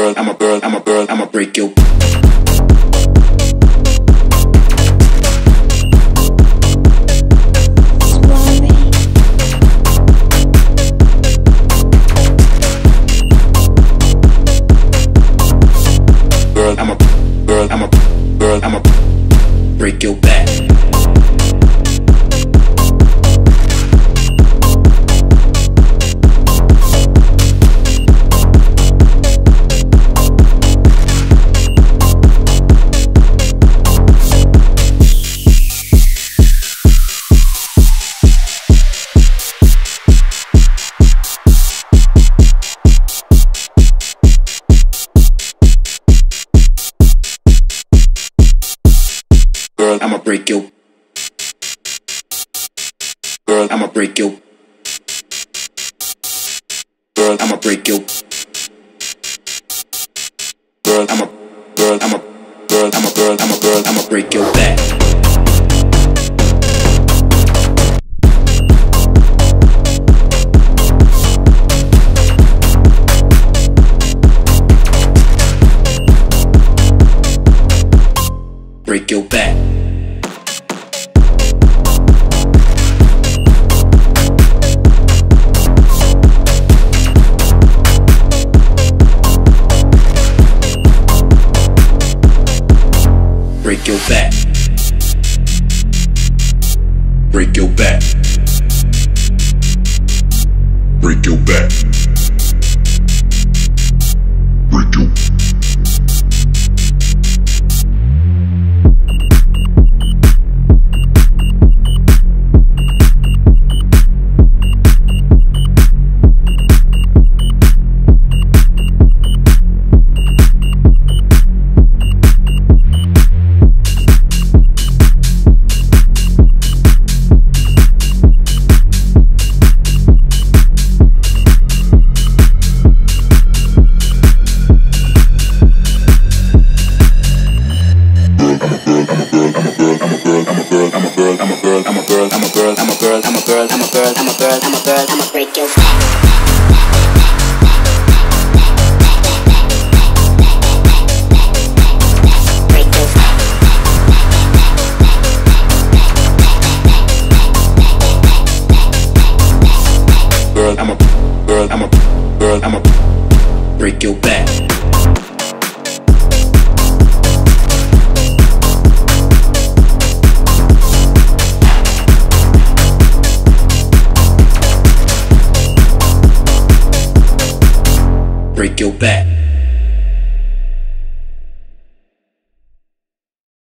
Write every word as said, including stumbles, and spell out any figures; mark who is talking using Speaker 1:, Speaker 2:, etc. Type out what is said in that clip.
Speaker 1: girl, I'm a girl, I'm a girl, I'ma break your. Girl, I'm a girl, I'm a girl, I'm a break your back. Girl, I'ma break you. Girl, I'ma break you. Girl, I'ma break you. Girl, I'm a girl, I'm a girl, I'm a girl, I'm a girl, I'ma break your back. Break your back. Break your back. Break your back. Break your back. Break your. I'ma break your back. Girl, I'm a girl, I'm a girl, I'm a break your back. Break your back.